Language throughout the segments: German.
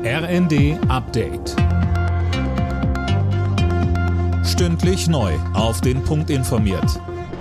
RND Update. Stündlich neu auf den Punkt informiert.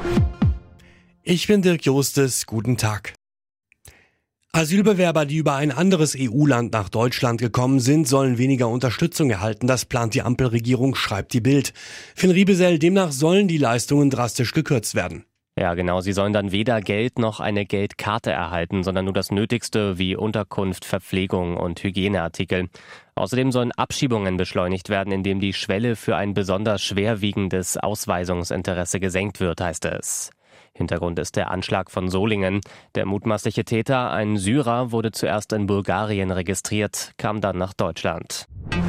Ich bin Dirk Jostes, guten Tag. Asylbewerber, die über ein anderes EU-Land nach Deutschland gekommen sind, sollen weniger Unterstützung erhalten. Das plant die Ampelregierung, schreibt die Bild. Finn Riebesell, demnach sollen die Leistungen drastisch gekürzt werden. Ja, genau. Sie sollen dann weder Geld noch eine Geldkarte erhalten, sondern nur das Nötigste wie Unterkunft, Verpflegung und Hygieneartikel. Außerdem sollen Abschiebungen beschleunigt werden, indem die Schwelle für ein besonders schwerwiegendes Ausweisungsinteresse gesenkt wird, heißt es. Hintergrund ist der Anschlag von Solingen. Der mutmaßliche Täter, ein Syrer, wurde zuerst in Bulgarien registriert, kam dann nach Deutschland.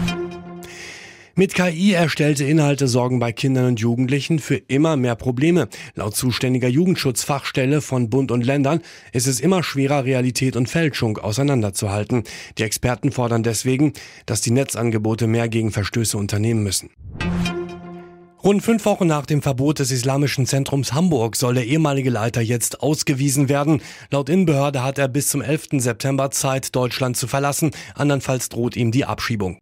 Mit KI erstellte Inhalte sorgen bei Kindern und Jugendlichen für immer mehr Probleme. Laut zuständiger Jugendschutzfachstelle von Bund und Ländern ist es immer schwerer, Realität und Fälschung auseinanderzuhalten. Die Experten fordern deswegen, dass die Netzangebote mehr gegen Verstöße unternehmen müssen. Rund 5 Wochen nach dem Verbot des Islamischen Zentrums Hamburg soll der ehemalige Leiter jetzt ausgewiesen werden. Laut Innenbehörde hat er bis zum 11. September Zeit, Deutschland zu verlassen. Andernfalls droht ihm die Abschiebung.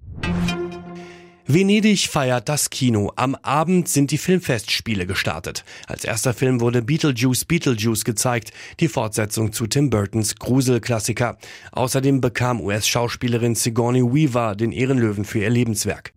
Venedig feiert das Kino. Am Abend sind die Filmfestspiele gestartet. Als erster Film wurde Beetlejuice gezeigt, die Fortsetzung zu Tim Burtons Gruselklassiker. Außerdem bekam US-Schauspielerin Sigourney Weaver den Ehrenlöwen für ihr Lebenswerk.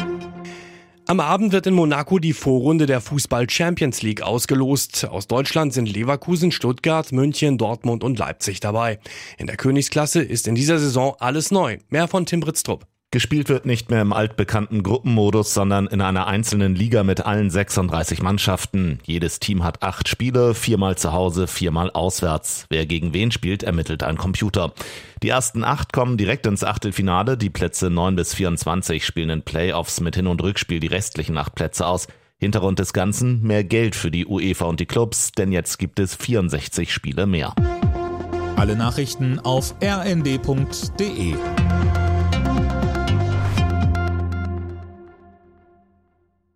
Am Abend wird in Monaco die Vorrunde der Fußball-Champions League ausgelost. Aus Deutschland sind Leverkusen, Stuttgart, München, Dortmund und Leipzig dabei. In der Königsklasse ist in dieser Saison alles neu. Mehr von Tim Britztrup. Gespielt wird nicht mehr im altbekannten Gruppenmodus, sondern in einer einzelnen Liga mit allen 36 Mannschaften. Jedes Team hat 8 Spiele, 4-mal zu Hause, 4-mal auswärts. Wer gegen wen spielt, ermittelt ein Computer. Die ersten 8 kommen direkt ins Achtelfinale. Die Plätze 9 bis 24 spielen in Playoffs mit Hin- und Rückspiel die restlichen 8 Plätze aus. Hintergrund des Ganzen: mehr Geld für die UEFA und die Clubs, denn jetzt gibt es 64 Spiele mehr. Alle Nachrichten auf rnd.de.